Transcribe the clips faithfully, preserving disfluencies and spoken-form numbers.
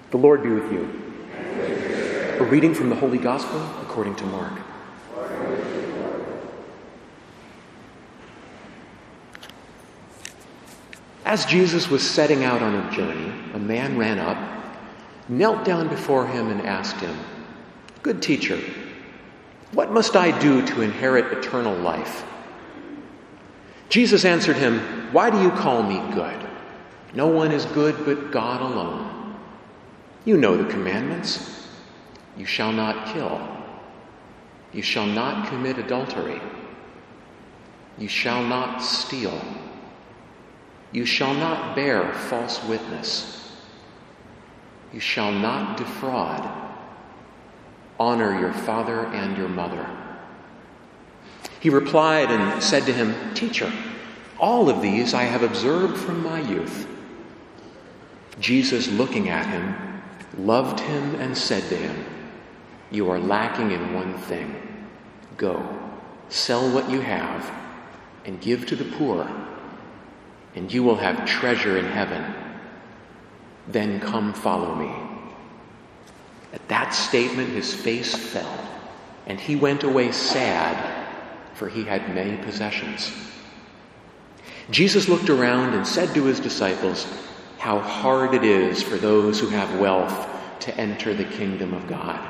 The Lord be with you. A reading from the Holy Gospel according to Mark. As Jesus was setting out on a journey, a man ran up, knelt down before him and asked him, "Good teacher, what must I do to inherit eternal life?" Jesus answered him, "Why do you call me good? No one is good but God alone. You know the commandments. You shall not kill. You shall not commit adultery. You shall not steal. You shall not bear false witness. You shall not defraud. Honor your father and your mother." He replied and said to him, "Teacher, all of these I have observed from my youth." Jesus, looking at him, loved him and said to him, "You are lacking in one thing. Go, sell what you have and give to the poor, and you will have treasure in heaven. Then come follow me." At that statement his face fell, and he went away sad, for he had many possessions. Jesus looked around and said to his disciples, "How hard it is for those who have wealth to enter the kingdom of God."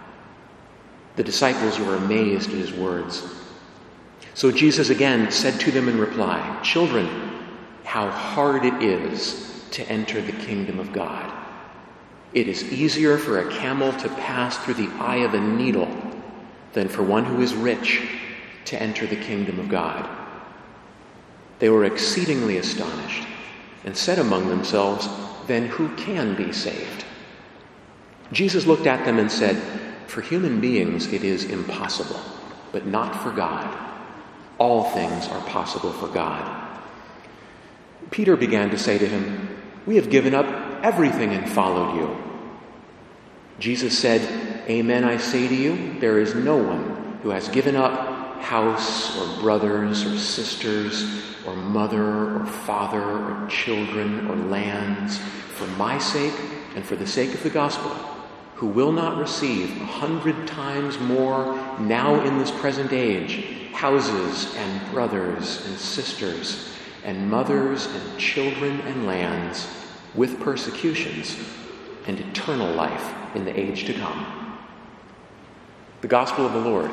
The disciples were amazed at his words. So Jesus again said to them in reply, "Children, how hard it is to enter the kingdom of God. It is easier for a camel to pass through the eye of a needle than for one who is rich to enter the kingdom of God." They were exceedingly astonished and said among themselves, "Then who can be saved?" Jesus looked at them and said, "For human beings it is impossible, but not for God. All things are possible for God." Peter began to say to him, "We have given up everything and followed you." Jesus said, "Amen, I say to you, there is no one who has given up house or brothers or sisters or mother or father or children or lands for my sake and for the sake of the gospel, who will not receive a hundred times more now in this present age, houses and brothers and sisters and mothers and children and lands, with persecutions, and eternal life in the age to come." The Gospel of the Lord.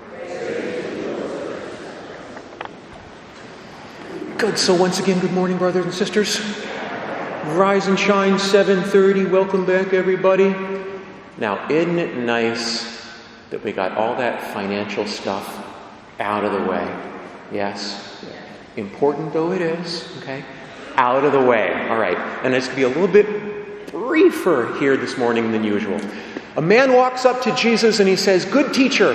Good. So once again, good morning, brothers and sisters. Rise and shine, seven thirty. Welcome back, everybody. Now, isn't it nice that we got all that financial stuff out of the way? Yes? Important though it is, okay? Out of the way. All right. And it's going to be a little bit briefer here this morning than usual. A man walks up to Jesus and he says, "Good teacher,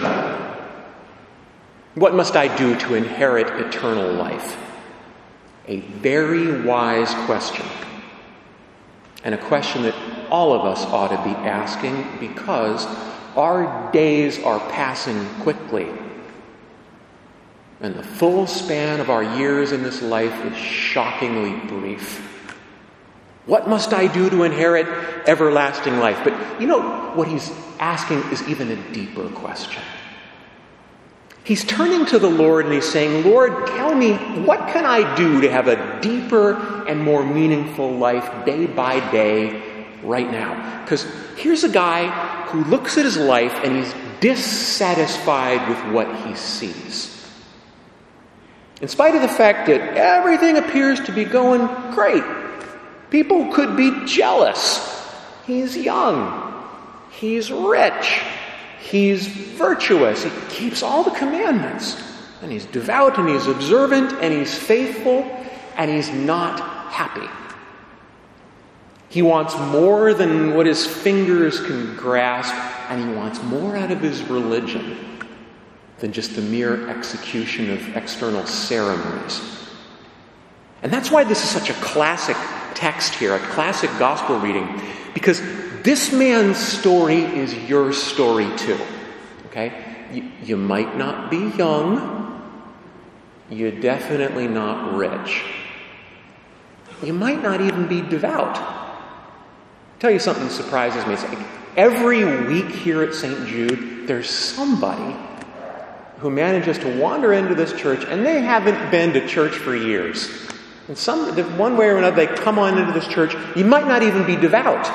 what must I do to inherit eternal life?" A very wise question. And a question that all of us ought to be asking, because our days are passing quickly. And the full span of our years in this life is shockingly brief. What must I do to inherit everlasting life? But you know, what he's asking is even a deeper question. He's turning to the Lord and he's saying, "Lord, tell me, what can I do to have a deeper and more meaningful life day by day right now?" Because here's a guy who looks at his life and he's dissatisfied with what he sees. In spite of the fact that everything appears to be going great. People could be jealous. He's young. He's rich. He's virtuous. He keeps all the commandments. And he's devout and he's observant and he's faithful and he's not happy. He wants more than what his fingers can grasp, and he wants more out of his religion than just the mere execution of external ceremonies. And that's why this is such a classic text here, a classic gospel reading, because this man's story is your story too. Okay? You, you might not be young. You're definitely not rich. You might not even be devout. I'll tell you something that surprises me. It's like every week here at Saint Jude, there's somebody who manages to wander into this church, and they haven't been to church for years. And some, one way or another, they come on into this church. You might not even be devout.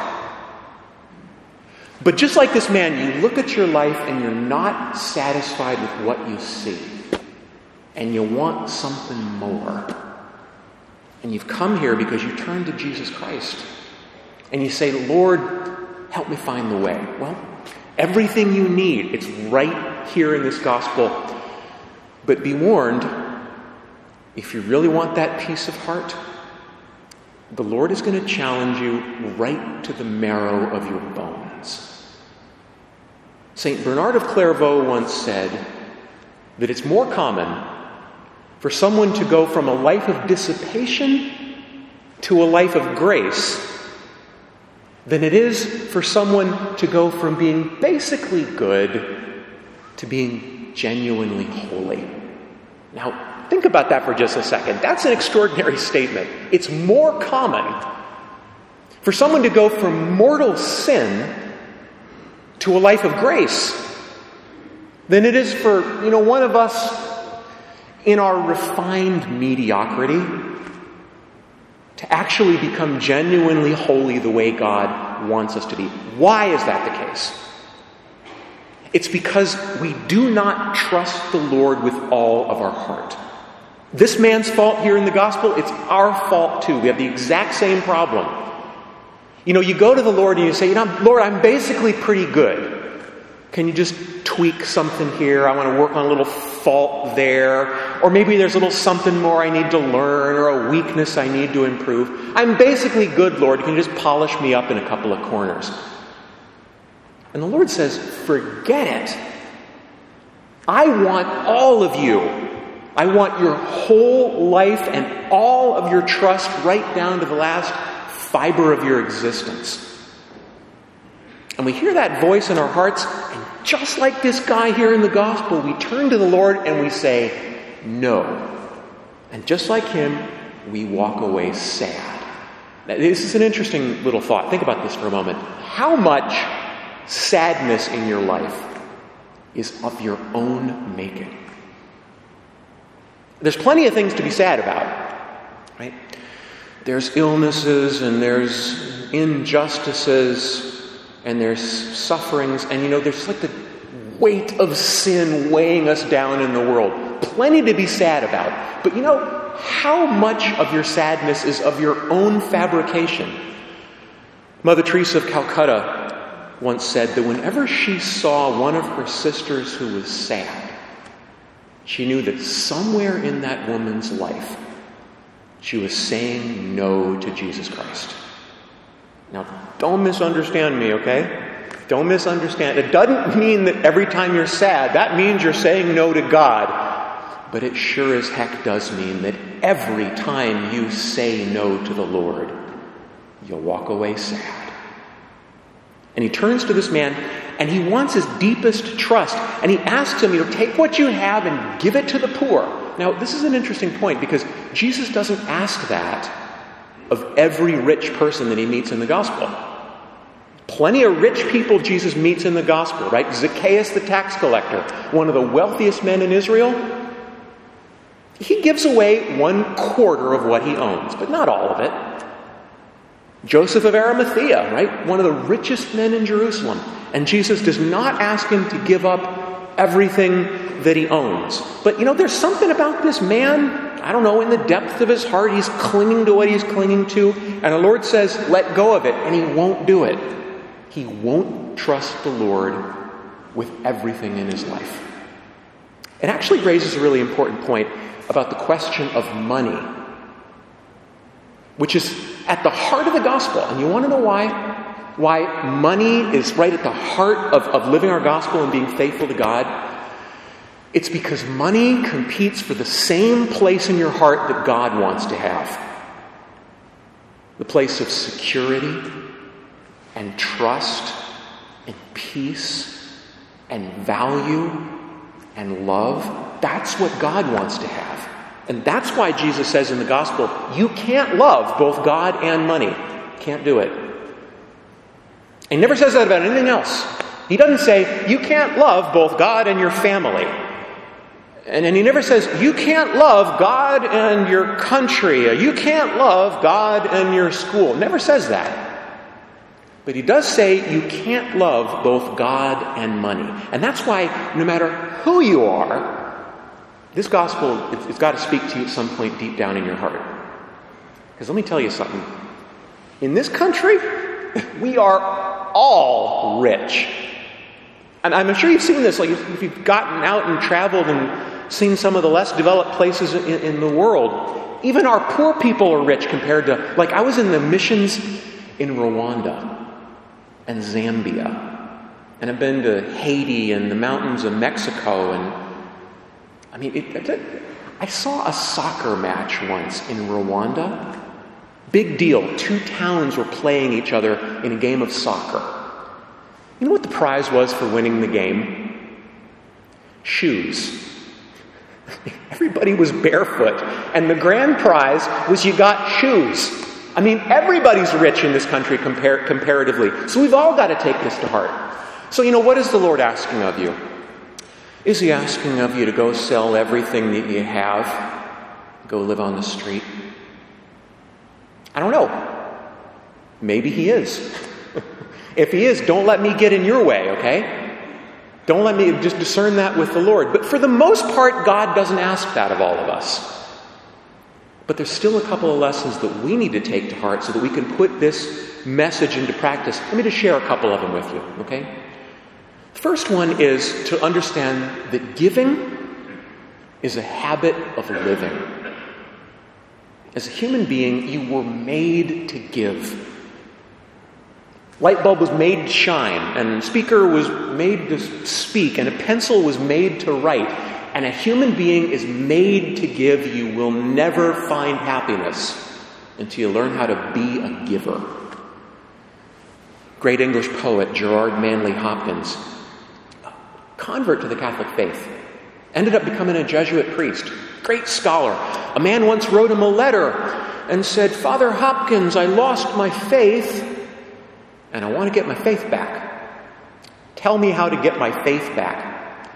But just like this man, you look at your life and you're not satisfied with what you see. And you want something more. And you've come here because you turn to Jesus Christ. And you say, Lord, help me find the way. Well, everything you need, it's right here in this gospel. But be warned, if you really want that peace of heart, the Lord is going to challenge you right to the marrow of your bones. Saint Bernard of Clairvaux once said that it's more common for someone to go from a life of dissipation to a life of grace than it is for someone to go from being basically good to being genuinely holy. Now, think about that for just a second. That's an extraordinary statement. It's more common for someone to go from mortal sin to a life of grace than it is for, you know, one of us in our refined mediocrity to actually become genuinely holy the way God wants us to be. Why is that the case? It's because we do not trust the Lord with all of our heart. This man's fault here in the gospel, it's our fault too. We have the exact same problem. You know, you go to the Lord and you say, you know, Lord, I'm basically pretty good. Can you just tweak something here? I want to work on a little fault there. Or maybe there's a little something more I need to learn or a weakness I need to improve. I'm basically good, Lord. Can you just polish me up in a couple of corners? And the Lord says, forget it. I want all of you. I want your whole life and all of your trust right down to the last fiber of your existence. And we hear that voice in our hearts, and just like this guy here in the gospel, we turn to the Lord and we say, no. And just like him, we walk away sad. Now, this is an interesting little thought. Think about this for a moment. How much sadness in your life is of your own making? There's plenty of things to be sad about, right? There's illnesses and there's injustices and there's sufferings, and you know, there's like the weight of sin weighing us down in the world. Plenty to be sad about. But you know, how much of your sadness is of your own fabrication? Mother Teresa of Calcutta once said that whenever she saw one of her sisters who was sad, she knew that somewhere in that woman's life, she was saying no to Jesus Christ. Now, don't misunderstand me, okay? Don't misunderstand. It doesn't mean that every time you're sad, that means you're saying no to God. But it sure as heck does mean that every time you say no to the Lord, you'll walk away sad. And he turns to this man, and he wants his deepest trust. And he asks him, you know, take what you have and give it to the poor. Now, this is an interesting point, because Jesus doesn't ask that of every rich person that he meets in the gospel. Plenty of rich people Jesus meets in the gospel, right? Zacchaeus the tax collector, one of the wealthiest men in Israel, he gives away one quarter of what he owns, but not all of it. Joseph of Arimathea, right? One of the richest men in Jerusalem. And Jesus does not ask him to give up everything that he owns. But you know, there's something about this man, I don't know, in the depth of his heart, he's clinging to what he's clinging to. And the Lord says, let go of it. And he won't do it. He won't trust the Lord with everything in his life. It actually raises a really important point about the question of money, which is at the heart of the gospel. And you want to know why? Why money is right at the heart of, of living our gospel and being faithful to God? It's because money competes for the same place in your heart that God wants to have. The place of security and trust and peace and value and love. That's what God wants to have. And that's why Jesus says in the gospel, you can't love both God and money. Can't do it. He never says that about anything else. He doesn't say, you can't love both God and your family. And then he never says, you can't love God and your country. You can't love God and your school. Never says that. But he does say you can't love both God and money. And that's why no matter who you are, this gospel, it's, it's got to speak to you at some point deep down in your heart. Because let me tell you something. In this country, we are all rich. And I'm sure you've seen this, like if you've gotten out and traveled and seen some of the less developed places in, in the world. Even our poor people are rich compared to, like I was in the missions in Rwanda and Zambia. And I've been to Haiti and the mountains of Mexico. And I mean, it, it, I saw a soccer match once in Rwanda. Big deal. Two towns were playing each other in a game of soccer. You know what the prize was for winning the game? Shoes. Everybody was barefoot. And the grand prize was you got shoes. I mean, everybody's rich in this country compar- comparatively. So we've all got to take this to heart. So, you know, what is the Lord asking of you? Is he asking of you to go sell everything that you have? Go live on the street? I don't know. Maybe he is. If he is, don't let me get in your way, okay? Don't let me just discern that with the Lord. But for the most part, God doesn't ask that of all of us. But there's still a couple of lessons that we need to take to heart so that we can put this message into practice. Let me just share a couple of them with you, okay? The first one is to understand that giving is a habit of living. As a human being, you were made to give. Light bulb was made to shine, and speaker was made to speak, and a pencil was made to write. And a human being is made to give. You will never find happiness until you learn how to be a giver. Great English poet Gerard Manley Hopkins, convert to the Catholic faith, ended up becoming a Jesuit priest. Great scholar. A man once wrote him a letter and said, Father Hopkins, I lost my faith and I want to get my faith back. Tell me how to get my faith back.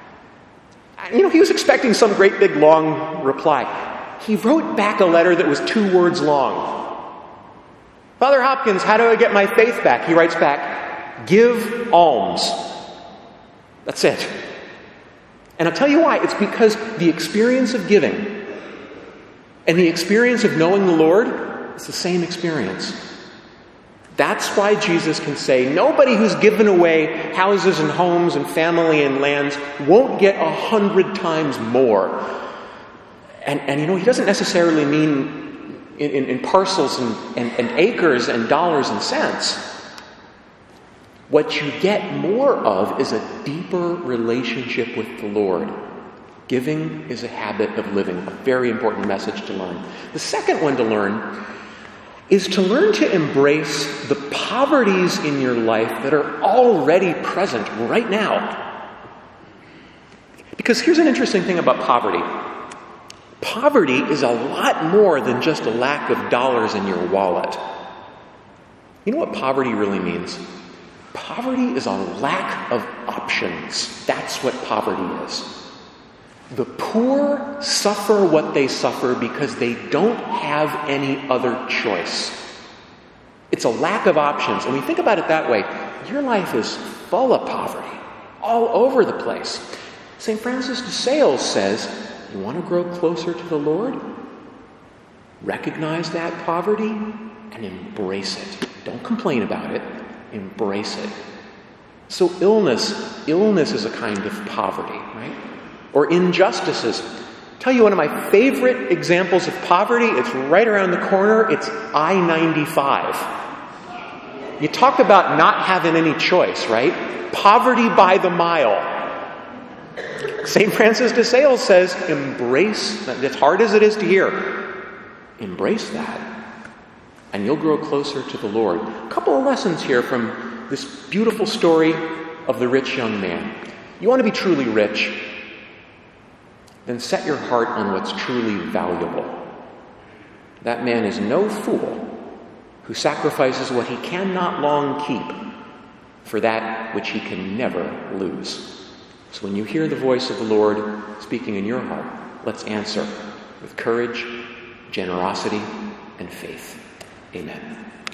You know, he was expecting some great big long reply. He wrote back a letter that was two words long. Father Hopkins, how do I get my faith back? He writes back, give alms. That's it. And I'll tell you why. It's because the experience of giving and the experience of knowing the Lord is the same experience. That's why Jesus can say, nobody who's given away houses and homes and family and lands won't get a hundred times more. And, and you know, he doesn't necessarily mean in, in, in parcels and, and, and acres and dollars and cents. What you get more of is a deeper relationship with the Lord. Giving is a habit of living, a very important message to learn. The second one to learn is to learn to embrace the poverties in your life that are already present right now. Because here's an interesting thing about poverty. Poverty is a lot more than just a lack of dollars in your wallet. You know what poverty really means? Poverty is a lack of options. That's what poverty is. The poor suffer what they suffer because they don't have any other choice. It's a lack of options. And when you think about it that way, your life is full of poverty, all over the place. Saint Francis de Sales says, you want to grow closer to the Lord? Recognize that poverty and embrace it. Don't complain about it. Embrace it. So illness, illness is a kind of poverty, right? Or injustices. I'll tell you one of my favorite examples of poverty, it's right around the corner, it's I ninety-five. You talk about not having any choice, right? Poverty by the mile. Saint Francis de Sales says, embrace, as hard as it is to hear, embrace that, and you'll grow closer to the Lord. A couple of lessons here from this beautiful story of the rich young man. You want to be truly rich? Then set your heart on what's truly valuable. That man is no fool who sacrifices what he cannot long keep for that which he can never lose. So when you hear the voice of the Lord speaking in your heart, let's answer with courage, generosity, and faith. Amen.